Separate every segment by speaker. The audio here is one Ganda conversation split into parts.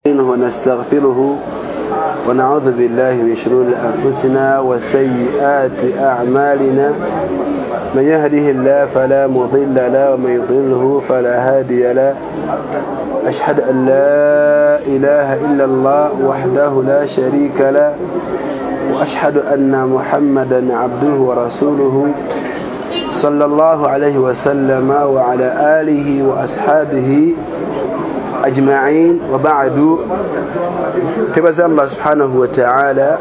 Speaker 1: ونستغفره ونعوذ بالله من شرور أنفسنا وسيئات أعمالنا من يهده الله فلا مضل له ومن يضلله فلا هادي له أشهد أن لا إله إلا الله وحده لا شريك له وأشهد أن محمدا عبده ورسوله صلى الله عليه وسلم وعلى آله وأصحابه أجمعين وبعد تبارك الله سبحانه وتعالى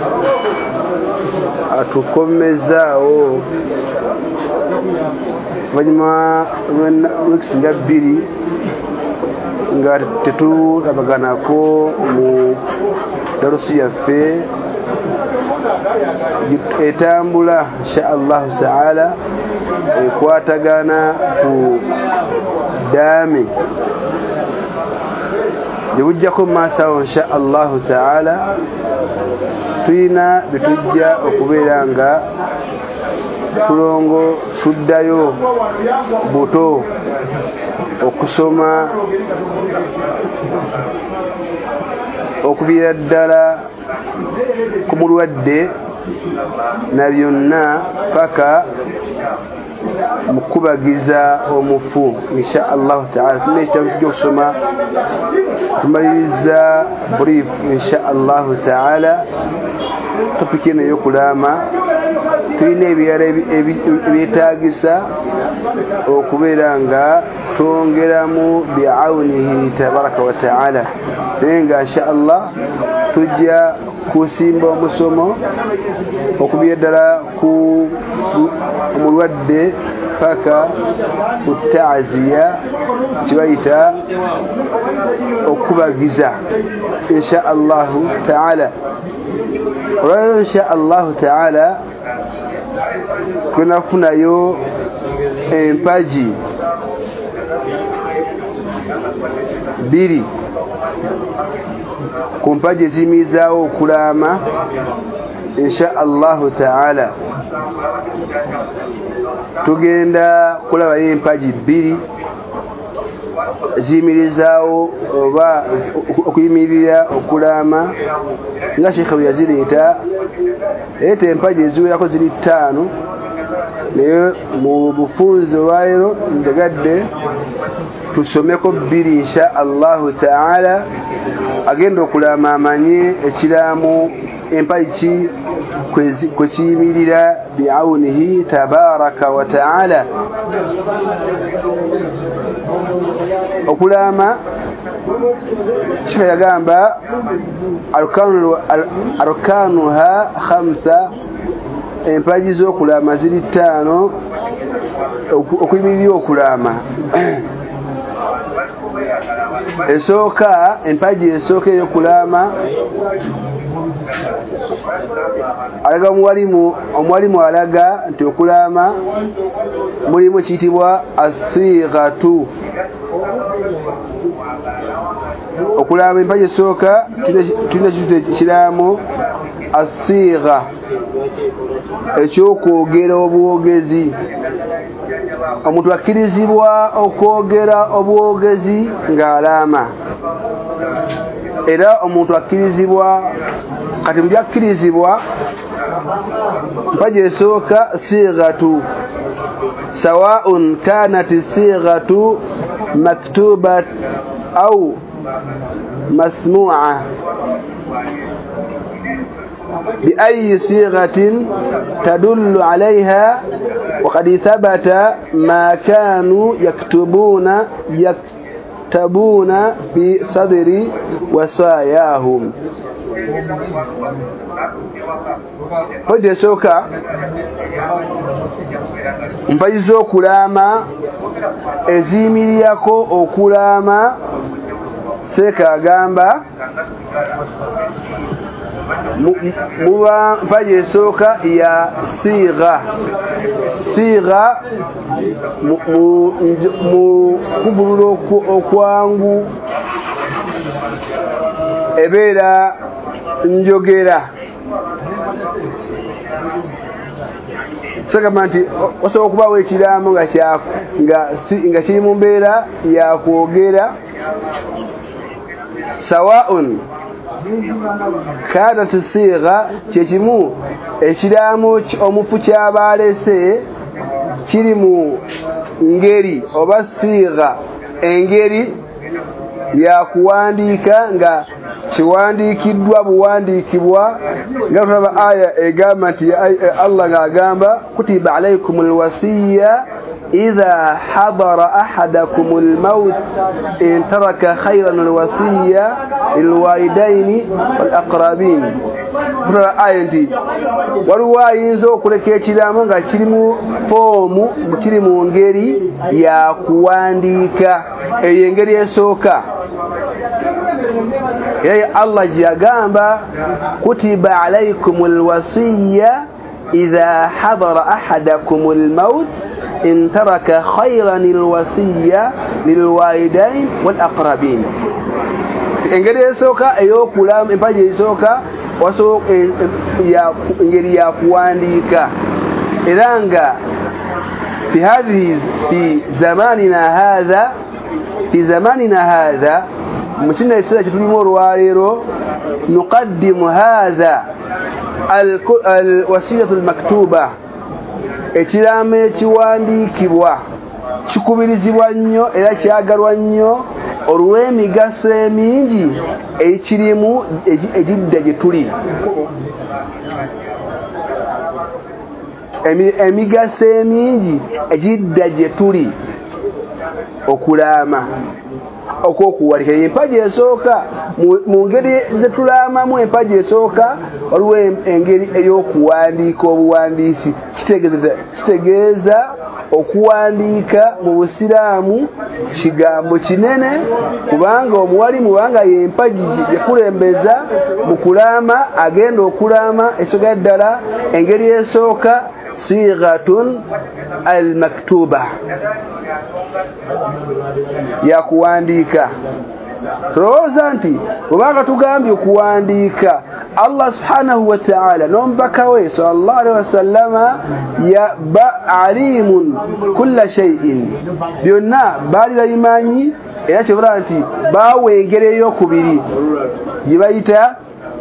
Speaker 1: atukomezaawo banyuma weeks ngabbiri nga tetulabaganako mu darusu yaffe etambula insha Allah taala ekwatagana ku daame jebujjako maasawo insha Allah taala tuyina bitujja okubeera nga tulongo tuddayo buto okusoma okuviira ddala ku mulwadde na byonna paka mukubagiza omufu insha Allah taala tunekitabu ky'okusoma tumaliriza brief insha Allah taala topiki eno ey'okulaama tulina ebirala ebyetaagisa okubeera nga twongeramu bi'awnihi tabaraka wa taala naye nga insha Allah tujja kusimba omusomo okubiira ddala ku omulwadde paka ku taaziya kibayita okubagiza insha Allah taala olwaleero insha Allah taala kwenafunayo empaji bbiri ku mpaji eziyimirizaawo okulaama insha Allah taala tugenda kulabayo empaji bbiri ziyimirizaawo oba okuyimirira okulaama nga sheekhe bwe yazireeta leeta empaji eziwerako ziri 5 naye mu bufunzi olwaleero ntegadde tusomeko 2 insha Allahu taala agenda okulaama amanye ekiraamu empaji kwe kiyimirira bi'awnihi tabaraka wa taala okulaama sheekhe yagamba arkanuha 5 empaji z'okulaama ziri 5 okuyimirira okulaama esooka empaji esooka ey'okulaama alaga omuwalimu alaga nti okulaama mulimu kiyitibwa asighatu okulaama empaji esooka tulina kiraamu asigha ekyokwogera obwogezi omuntu akkirizibwa okwogera obwogezi ng'alaama era omuntu akkirizibwa kati mu byakkirizibwa mpaji esooka sighatu sawaun kanat sighatu maktubat au masmu'a بأي صيغة تدل عليها وقد ثبت ما كانوا يكتبون في صدر وصاياهم mpaji esooka mpaji z'okulaama eziyimirirako okulaama seeka agamba muba mpaji esooka ya sigha mu kuvulula okwangu ebeera njogera sagamba nti osobola okubaawo ekiraamo nga kiri mu mbeera yakwogera sawa'un kanat sigha kyekimu ekiraamo omufu kyabalese kiri mu ngeri oba sigha engeri ya kuwandiika nga kiwandiikiddwa buwandiikibwa nga tulaba aya egamba nti Allah ng'agamba kutiba alaykumul wasiyya idha hadara ahadakumul maut in taraka khayran alwasiyya lilwalidaini wal aqrabin. Tulaba aya nti waliwo ayinza okuleka ekiraamo nga kiri mu foomu kiri mu ngeri ya kuwandiika. Eyo engeri esooka Allah jagamba kutiba alaykumul wasiyya idha hadara ahadakumul maut in taraka khayran alwasiyya lilwalidain wal aqrabin. Engeri esooka ey'okulama empaji esooka engeri ya kuwandiika era nga fi zamanina hadha mu kino ekiseera kyetulimu olwaleero nuqaddimu hadha alwasiyatu almaktuba ekiraamo ekiwandiikibwa kikubirizibwa nnyo era kyagalwa nnyo olw'emigaso emingi ekirimu egidda gye tuli. Emigaso emingi egidda gye tuli okulaama okwokuwalika empaji esooka mu ngeri zetulaamamu empaji esooka waliwo engeri ey'okuwandiika obuwandiisi kitegeeza okuwandiika mu busiraamu kigambo kinene kubanga omuwalimu kubanga yempaji yekulembeza mu kulaama agenda okulaama esooka ddala engeri esooka sighatun almaktuba ya kuwandiika. Tulowooza nti kubanga tugambye okuwandiika Allah subhanahu wa ta'ala n'omubaka we sallallahu alaihi wasallama alimun kulla shay'in byonna baali babimanyi era kyebula nti baawa engeri ey'okubiri gye bayita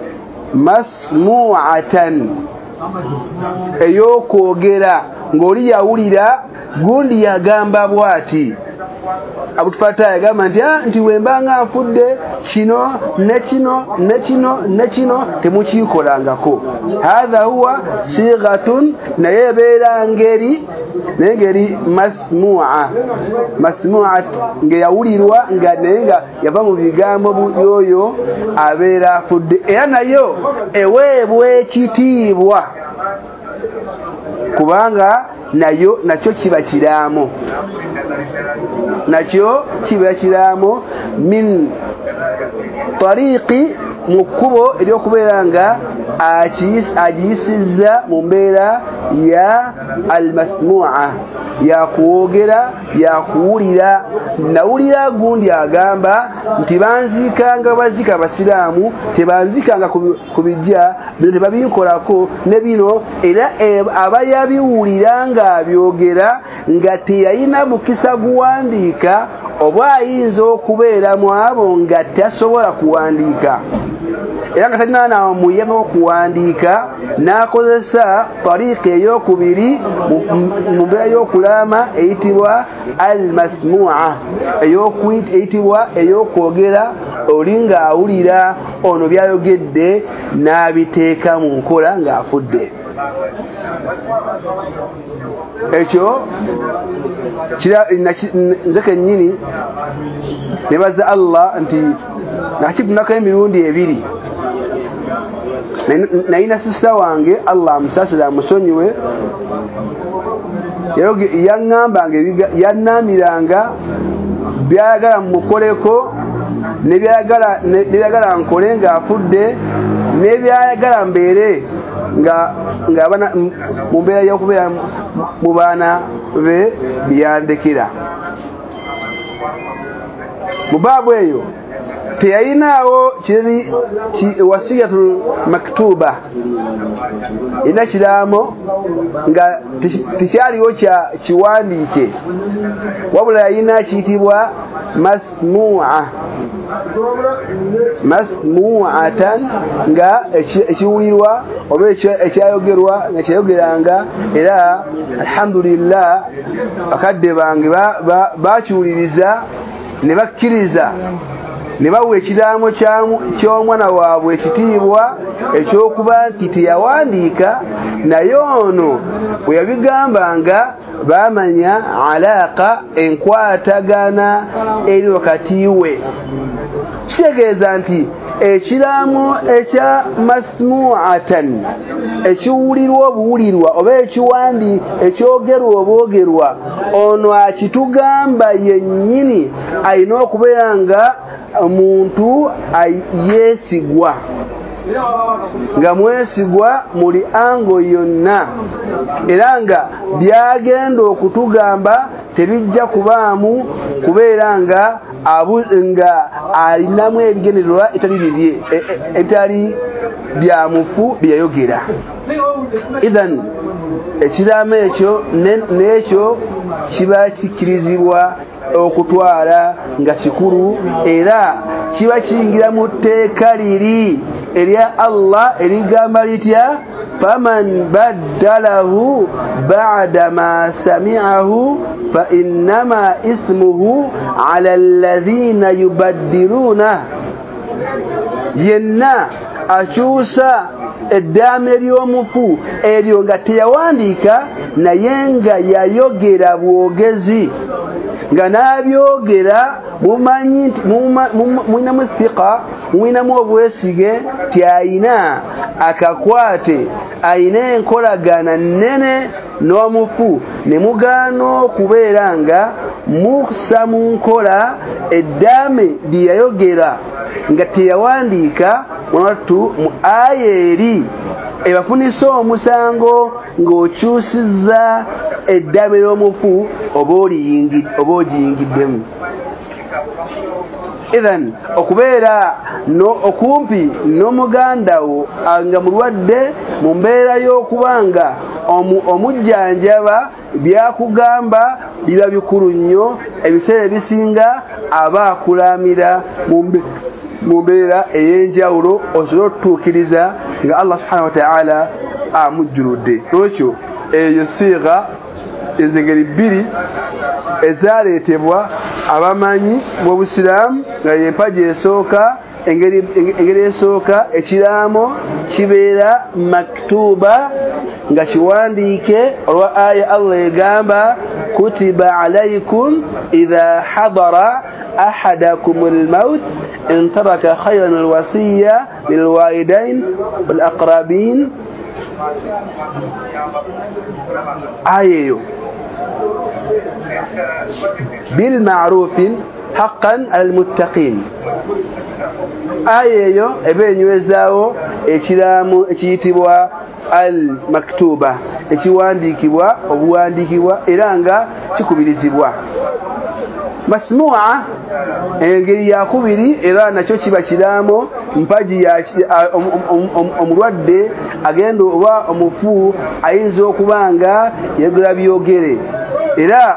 Speaker 1: masmu'atan ey'okwogera ng'oli yawulira gundi yagamba bw'ati. Abu Fatah yagamba nti wembanga nfudde kino ne kino ne kino ne kino temukikolangako. Hadha huwa sighatun naye ebeera ngeri masmu'at ngeyawulirwa nga naye nga yava mu bigambo byoyo abeera afudde era nayo eweebwa ekitiibwa kubanga nakyo kiba kiraamo min tariqi mu kkubo ery'okubeera nga agiyisizza mu mbeera ya almasmu'a ya kuwogera ya kuwulira. Nawulira gundi agamba nti banziikanga bazika abasiraamu tebanziikanga ku bijja bino tebabinkolako ne bino era abayabiwulira ng'abyogera nga teyalina mukisa guwandiika oba ayinza okubeera mu abo nga tasobola kuwandiika era nga talina namuyema okuwandiika n'akozesa tariika ey'okubiri mu mbeera y'okulaama eyitibwa almasmu'a eyitibwa ey'okwogera oli ng'awulira ono byayogedde n'abiteeka mu nkola ng'afudde. Ekyo nze kennyini nebaza Allah nti nakivunako emirundi ebiri. Nayina sisita wange Allah amusaasire amusonyiwe yaŋŋambanga yannamiranga byayagala mmukoleko nebyayagala nkole ng'afudde nebyayagala mbeere nga mu mbeera y'okubeera mu baana be byandekera. Mu baabu eyo teyayinaawo kiri wasiyatul maktuba ina kiraamo nga tekyaliwo kya kiwandiike wabula yayina kiyitibwa masmu'a masmu'atan nga ekiwulirwa oba ekyayogerwa nga kyayogeranga era alhamdulillah bakadde bange bakiwuliriza ne bakkiriza ne bawa ekiraamo ky'omwana waabwe ekitiibwa ekyokuba nti teyawandiika naye ono bwe yabigambanga baamanya alaaka enkwatagana eri wakati we kitegeeza nti ekiraamo ekya masmu'atan ekiwulirwa obuwulirwa oba ekyogerwa obwogerwa ono akitugamba yennyini alina okubeera nga omuntu yeesigwa nga mwesigwa muli ango yonna era nga byagenda okutugamba tebijja kubaamu kubeera nga alinamu ebigendererwa etali byamufu byayogera. Idhan ekiraamo ekyo n'ekyo kiba kikkirizibwa okutwala nga kikulu era kiba kiyingira mu tteeka liri erya Allah erigamba litya faman baddalahu ba'da ma sami'ahu fa innama ismuhu ala alladhina yubaddiluna yenna akyusa eddaame ly'omufu eryo nga teyawandiika naye nga yayogera bwogezi nga n'abyogera mumanyi nti mulinamu thiqa mulinamu obwesige ti ayina akakwate ayina enkolagana nnene n'omufu ne mugaana okubeera nga musa mu nkola eddaame lye yayogera nga teyawandiika mwattu mu aya eri ebafunisa omusango ng'okyusizza eddaame ly'omufu oba ogiyingiddemu. Idhan okubeera okumpi n'omuganda wo nga mulwadde mu mbeera y'okubanga omujjanjaba byakugamba biba bikulu nnyo ebiseera ebisinga aba akulamira mu mbeera ey'enjawulo osobola okutuukiriza nga Allah subhanahu wa ta'ala amujjuludde. Lwekyo eyo siiga ezengeri bbiri ezaaleetebwa abamanyi b'obusiraamu nga y'empagi esooka engeri esooka ekiraamo kibeera maktuba nga kiwandiike olwa aya Allah egamba kutiba alaykum idha hadara ahadakum almaut in taraka khayran alwasiya lilwalidain walaqrabin. Ayeyo بالمعروف حقا على المتقين ayeyo ebenywezaawo ekiraamo ekiyitibwa al maktuba ekiwandiikibwa obuwandiikibwa era nga kikubirizibwa. Masmu'a engeri yakubiri era nakyo kiba kiraamo mpaji omulwadde agenda oba omufu ayinza okuba nga yegera byogere era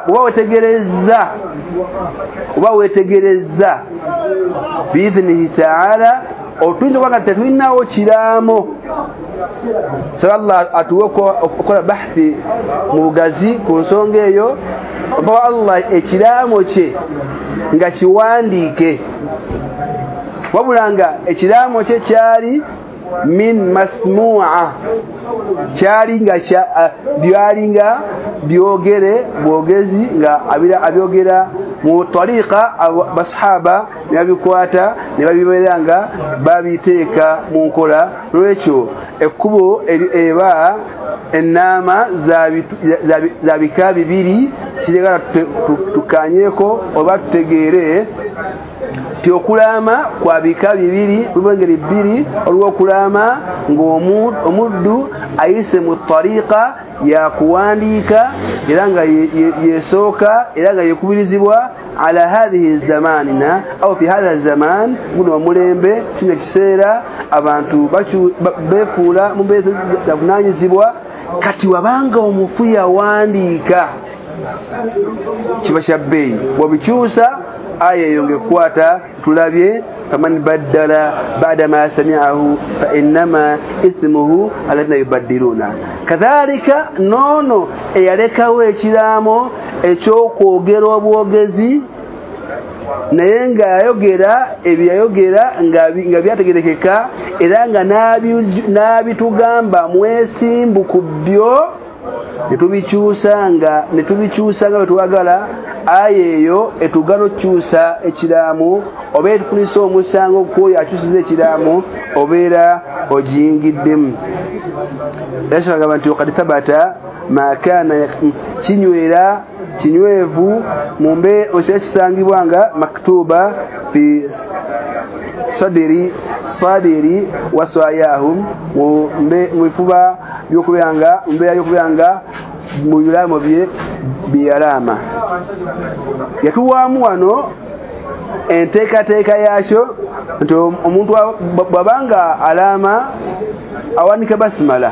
Speaker 1: oba wetegereza biidhnihi ta'ala otuyinza okuba nga tetulinawo kiraamo. Saba Allah atuwe okukola bahthi mu bugazi ku nsonga eyo oba Allah ekiraamo kye nga kiwandiike wabula nga ekiraamo kye kyali min masmu'a kyali nga byalinga byogere bwogezi nga abyogera mu tariqa basahaba ne babikwata ne babibeera nga babiteeka mu nkola. Lwekyo ekkubo eba ennaama za bika bibiri kiregala tukanyeeko oba tutegeere ti okulaama kwa bika bibiri lwengeri bbiri olw'okulaama ng'omuddu ayise mu tariqa yakuwandiika era nga yesooka era nga yekubirizibwa ala hadhihi zamanina au fi hadha zaman guno omulembe kino ekiseera abantu beefuula mu mbeera zavunanyizibwa. Kati wabanga omufu yawandiika kiba kya bbeeyi bw'obikyusa aya yongekwata tulabye faman baddala ba'da ma sami'ahu fa innama ismuhu alladhina yubaddiluna kadhalika nono eyalekawo ekiramo ekyokwogera obwogezi naye ng'ayogera ebyayogera nga byategerekeka era nga n'abitugamba mwesimbu ku byo netubikyusanga bwe twagala aya eyo etugala okukyusa ekiraamu oba etufunisa omusango kwoyo akyusiza ekiraamu obeera ogiyingiddemu yashagamba nti wakad thabata ma kana kinywera kinywevu mumbe osakisangibwa nga maktuba fi sadiri wasayahum mbifuba byokubanga mbeera yokubanga mu bilamo bye byalama yatuwamu wano enteekateeka yakyo nti omuntu bwabanga alama awanika basmala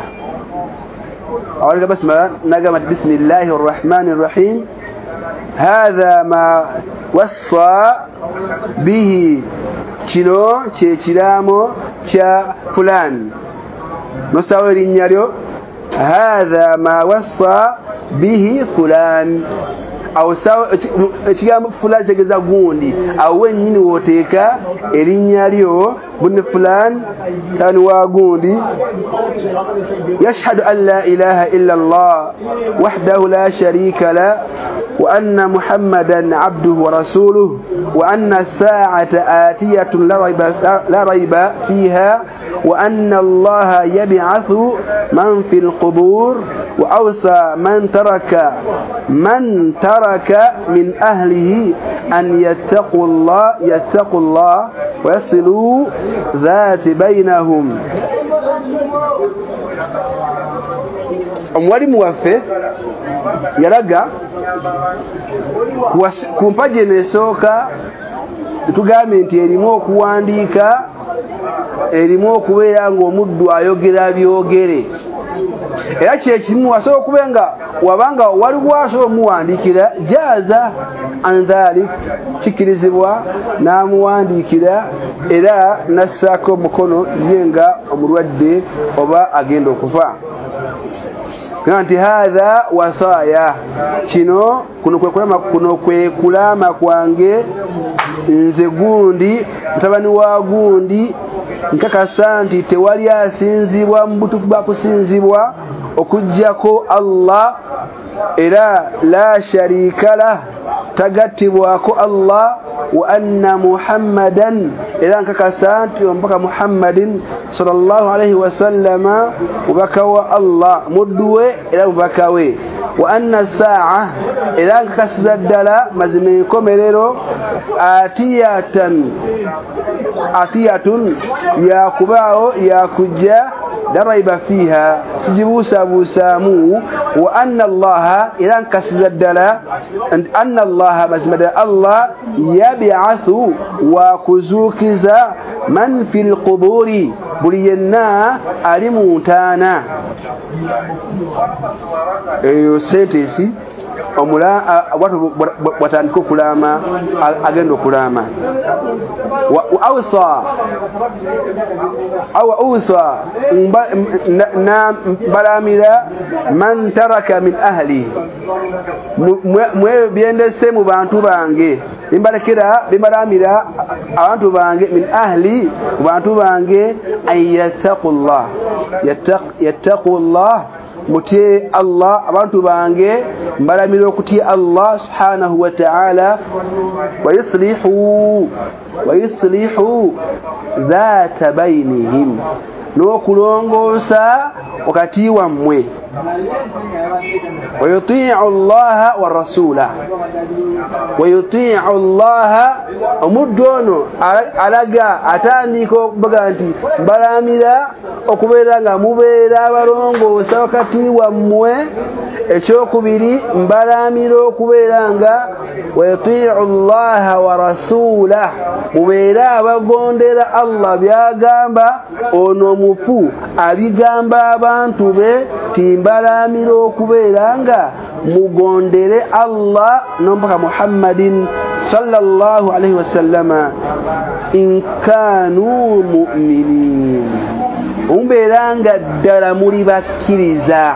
Speaker 1: نقمت بسم الله الرحمن الرحيم هذا ما وصى به كيلو كيلامو فلان نصور النياريو هذا ما وصى به فلان awo ekigambo fulani kitegeeza gundi awo wennyini wooteeka erinnya lyo bunne fulani tani wa gundi yashhadu an la ilaha illa Allah wahdahu la sharika la wa anna muhammadan abduhu wa rasuluhu wa anna as-sa'ata atiyatun la rayba fiha wa anna Allah yab'athu man fil qubur wa awsa man taraka من أهله أن يتقوا الله ويصلوا ذات بينهم omwalimu waffe yalaga ku mpagi esooka tugambe nti erimu okuwandiika erimu okubeera ng'omuddu ayogera byogere era kyekimu wasobola okuba nga wabanga waliwo asobola omuwandiikira jaza andhalik kikirizibwa n'amuwandiikira era nassaako omukono ye nga omulwadde oba agenda okufa nti hatha wasaya kuno kwe kulama kwange nze gundi mutabani wa gundi nkakasa nti tewali asinzibwa mu butuufu bwa kusinzibwa okuggyako Allah era la sharika lah tagattibwako Allah wa anna muhammadan era nkakasa nti omubaka muhammadin sallallahu alaihi wasallama mubaka wa Allah mudduwe era mubaka we wa anna saa era nkakasiza ddala mazima enkomerero atiyatun yakubaawo yakujja daraiba fiha kijibuusabuusaamu wa anna allaha era nkakasiza ddala anna allaha mazima ddala Allah yab'athu wa kuzuukiza man fil quburi buli yenna ali mu ntaana eyo sentensi watu watandika okulama agenda okulama awsa na balamira man taraka min ahli mwe byendese mu bantu bange bimbalekera bimbalamira abantu bange min ahli mu bantu bange yattaqullah mutie Allah abantu bange mbalamira okutia Allah subhanahu wa ta'ala wa yuslihu dhata bainihim n'okulongoosa wakati wammwe ويطيع الله والرسول ويطيع الله omuddono alaga atandika okubaga nti balamira okubeera nga mubeera abalongoosa wakati wammwe ekyokubiri mbalamira okubeera nga ويطيع الله ورسوله mubeera abagondera Allah byagamba ono mufu abigamba abantu be timbalamira okubeera nga mugondere Allah n'omubaka Muhammadin sallallahu alayhi wasallama in kanu mu'minin umberanga ddala muli bakkiriza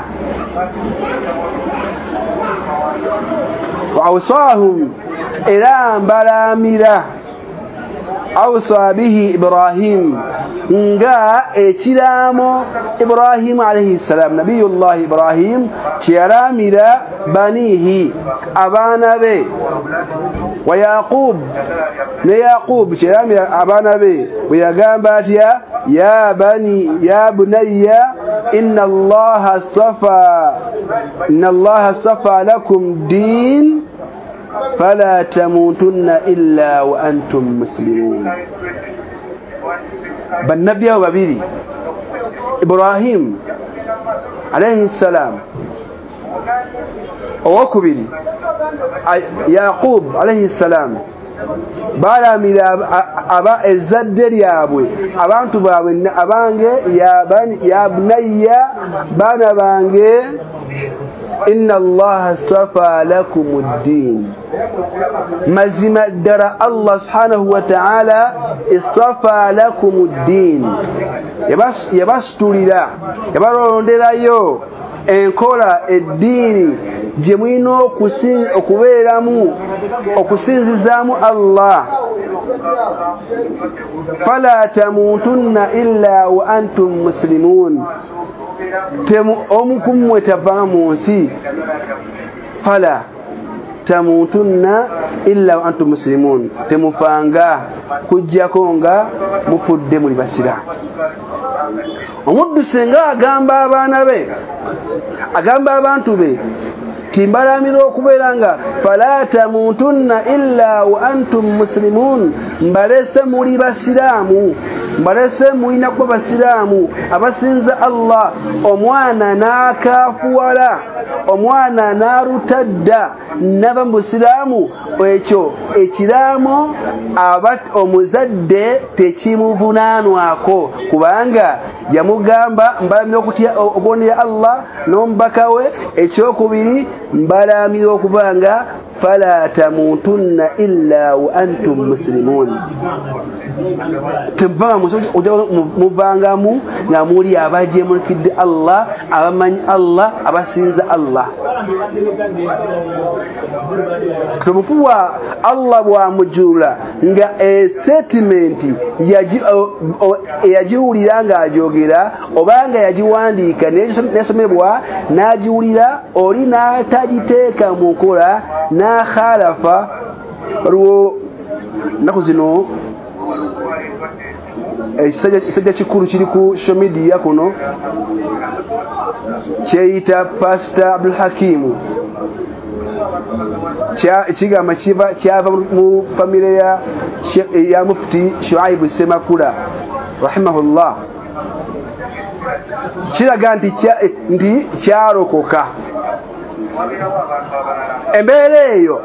Speaker 1: wa awsahum era mbalamira awsa bihi Ibrahim nga ekiramo Ibrahim alayhi salam nabiyullah Ibrahim kiyalamira banihi abana be wa Yaqub ne Yaqub kiyalamira abana be buyagamba atya ya bunayya inna Allah astafa lakum din فلا تموتن إلا وأنتم مسلمون بالنبي وبابيري إبراهيم عليه السلام وكبيري يعقوب عليه السلام balamira aba ezzadde lyabwe abantu baabwe abange ya bunayya bana bange inna allaha astafa lakum ad-din mazima dara Allah subhanahu wa ta'ala istafa lakum ad-din yabastulira yabalonderayo enkola eddiini gye mulina okubeeramu okusinzizaamu Allah fala tamutunna illa wa antum muslimun omukumwe tava mu nsi fala tamutunna illa wa antum muslimun temufanga kujjako nga mufudde muli basira omuddu senga agamba abaana be agamba abantu be timbalamira okubeera nga fala tamutunna illa wa antum muslimun mbalese muli basiraamu mbalese mulina kuba basiraamu abasinza Allah omwana n'akaafuwala omwana n'arutadda naba mu busiraamu ekyo ekiraamo omuzadde tekimuvunaanwako kubanga yamugamba mbalamira okutya obonera Allah n'omubaka we ekyokubiri mbalamira okubanga fala tamutunna illa wa antum muslimun muvangamu nga muli abajemulukidde Allah abamanyi Allah abasinza Allah tumufuwa Allah bwamujula nga statement yagiwulira nga ajogera obanga yagiwandiika nesomebwa nagiwulira oli n'atagiteeka mu nkola n'akhalafa waliwo nnaku zino ekisajja kikulu kiri ku social media kuno kyeyita Pastor Abdul Hakim ekigamba kyava mu famire ya mufti Shuaibu Semakula rahimahullah kiraga nti kyalokoka embeera eyo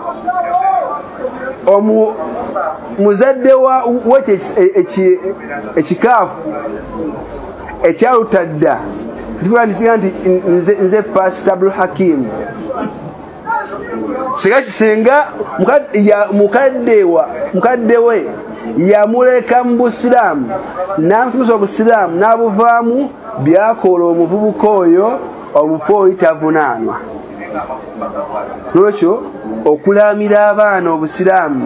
Speaker 1: muzadde wekyo ekikaafu ekyalutadda ndisiga nti nze Pastor Abdul Hakim singa mukadde we yamuleka mu busiraamu n'amusomesa obusiraamu n'abuvaamu byakola omuvubuka oyo omufooyi tavunaanwa lwekyo okulamira abaana obusiraamu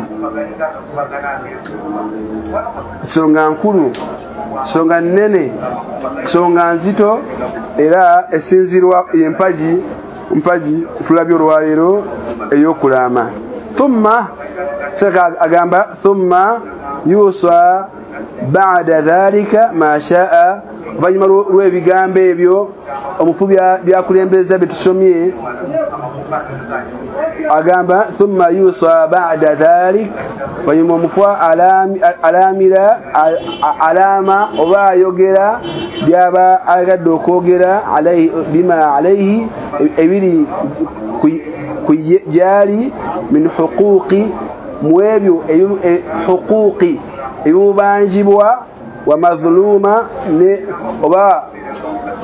Speaker 1: nsonga nkulu nsonga nnene nsonga nzito era esinzirwa mpagi tulabye olwaleero ey'okulaama thumma agamba thumma yusa ba'da dhalika ma sha'a oluvannyuma lw'ebigambo ebyo omufu byakulembeza bye tusomye agamba thumma yusa ba'da dhalik oluvannyuma omufu alamira alama oba ayogera byaba agadde okwogera bima alayhi ebiri gyali min huquqi mu ebyo huquqi ebibubanjibwa wa madhuluma ne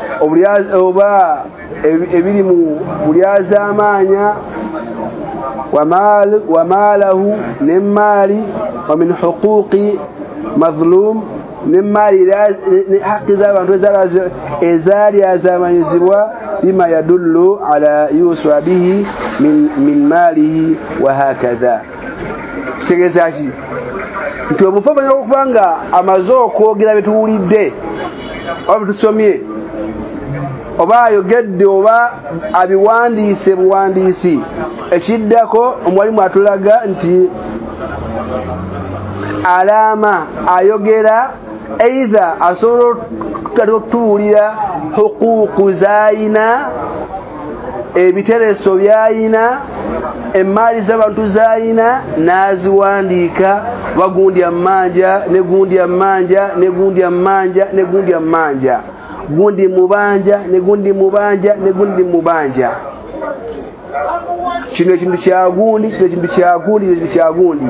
Speaker 1: oba ebiri mu bulyazaamaanya وماله نمالي ومن حقوق مظلوم نمالي حق زمان إزالي زمان يزوا بما يدل على يوسف به من ماله وهكذا سيجزاجي ntuwe mufaba n'okubanga amazo okwogera betuwulidde oba betusomye oba ayogedde oba abiwandiise buwandiisi ekiddako omwalimu atulaga nti alama ayogera eitha asobola okutuwulira huquuqu zayina ebitereso byayina emaali z'abantu zayina n'aziwandiika bagundi amanja ne gundi amanja ne gundi amanja ne gundi amanja gundi mubanja ne gundi mubanja ne gundi mubanja kino ekintu kyagundi kino ekintu kyagundi kino ekintu kyagundi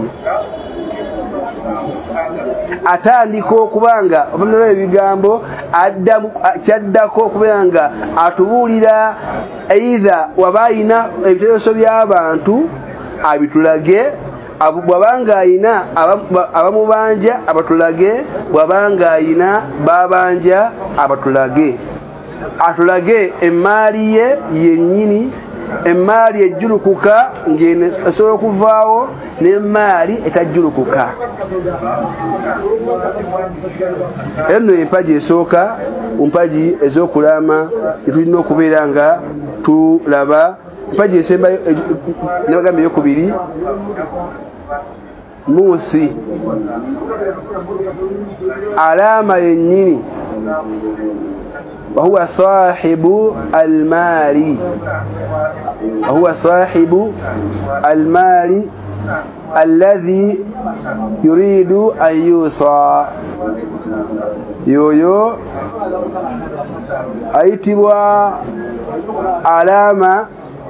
Speaker 1: atandika okubanga obamala ebigambo kyaddako okubanga atubuulira eitha wabayina ebiteeso by'abantu abitulage bwabanga ayina abamubanja abatulage bwabanga ayina babanja abatulage atulage emaali ye yennyini emaali ejjulukuka ng'eno esobola okuvaawo n'emaali etajjulukuka eno empagi esooka mpagi ez'okulama etulina okubeera nga tulaba empagi esembayo nebagamba eyokubiri muusi alama yennyini وهو صاحب المال وهو صاحب المال الذي يريد أن يوصى يويو أيتبوا علامة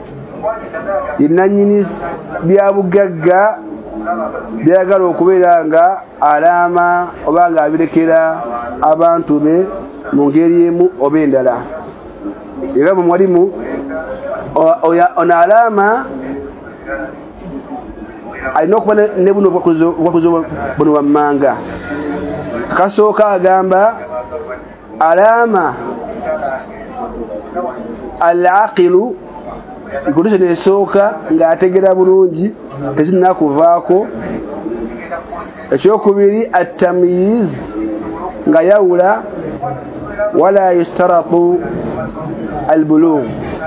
Speaker 1: إنني بيابugagga byagala okubeera nga alama oba nga abirekera abantu be mu ngeri emu oba endala era mu mwalimu ono alama alina okuba ne buno obwakuzo buno wammanga akasooka agamba alama al-aqilu ikutuso nesooka ng'ategera bulungi tezinnakuvaako ekyokubiri at-tamyiz nga yawula wala yustaratu al-bulugh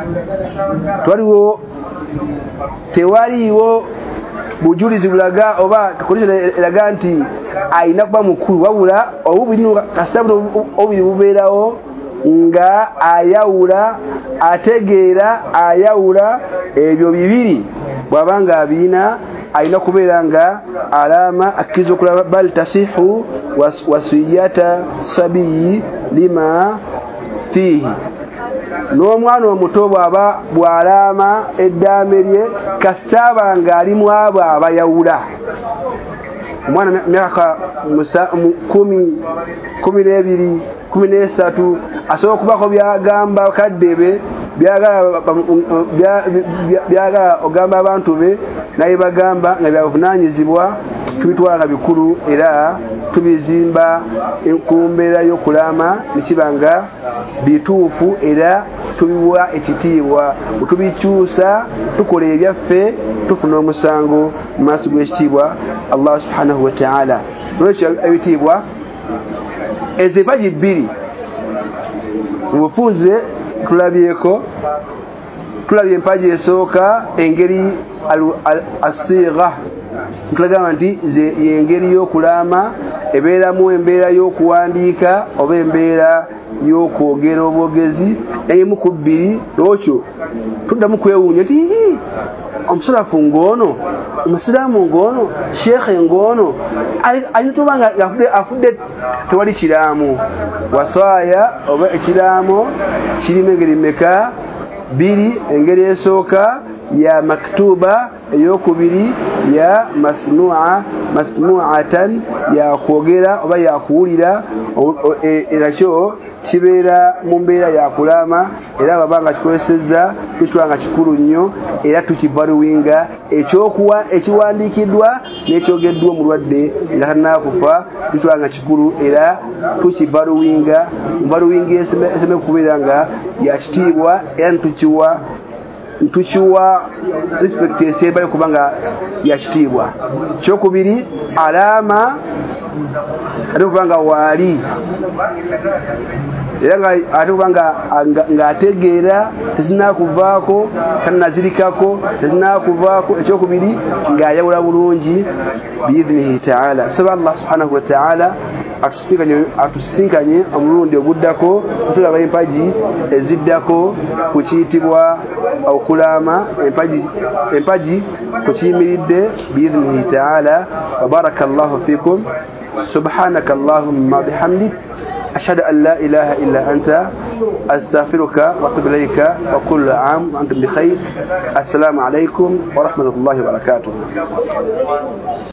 Speaker 1: tewaliwo bujulizi bulaga oba tukulizo eraga nti ayina kuba mukulu wabula obubiri kasitabu obubiri bubeerawo nga ayawula ategeera ayawula ebyo bibiri bwabanga abina ayina kubeera nga alama akkiriza okulaba bal tasihu wasiyata sabiyi lima fihi n'omwana omuto bw'alama eddaame lye kasitaba ng'alimu abo abayawula omwana myaka 12 13 asobola okubako byagamba kaddebe byagala ogamba abantu be naye bagamba nga byabuvunaanyizibwa tubitwala nga bikulu era tubizimba ku mbeera y'okulama nekiba nga bituufu era tubiwa ekitiibwa tubikyusa tukola ebyaffe tufuna omusango mu maaso g'ekitiibwa Allah subhanahu wa ta'ala. Lwekyo ebitiibwa ezo empagi bbiri mu bufunze tulabyeko tulabye empagi esooka engeri as-sigha tulagamba nti y'engeri y'okulama ebeeramu embeera y'okuwandiika oba embeera y'okwogera obwogezi emu ku bbiri. Lwekyo tuddamu kwewuunya nti omusalafu ng'ono omusiraamu ng'ono sheekhe ng'ono ayinza nga afudde tewali kiraamu wasaaya oba ekiraamo kirimu engeri mmeka bbiri. Engeri esooka ya maktuba eyokubiri ya masnu'a masmu'atan ya kwogera oba ya kuwulira erakyo kibeera mu mbeera ya kulama era babanga kikozesezza tukibanga kikulu nnyo era tukivaluwinga ekyokuwa ekiwandiikiddwa n'ekyogeddwa omulwadde nga tannakufa tukibanga kikulu era tukivaluwinga muvaluwinga eseme kubeera nga yakitiibwa era ntukiwa respect esembayo kubanga yakitiibwa. Kyokubiri alama ate kubanga waali era ate kubanga ng'ategeera tezinakuvaako tannazirikako tezinakuvaako. Ekyokubiri ng'ayawula bulungi biidhinihi ta'ala. Saba Allah subhanahu wa ta'ala atusinkanye omulundi oguddako tulaba empagi eziddako ku kiyitibwa okulama empagi ku kiyimiridde biidhinihi ta'ala. Wa barakallahu fikum. سبحانك اللهم بحمدك أشهد أن لا إله إلا أنت أستغفرك وأتوب إليك وكل عام وأنتم بخير. السلام عليكم ورحمة الله وبركاته.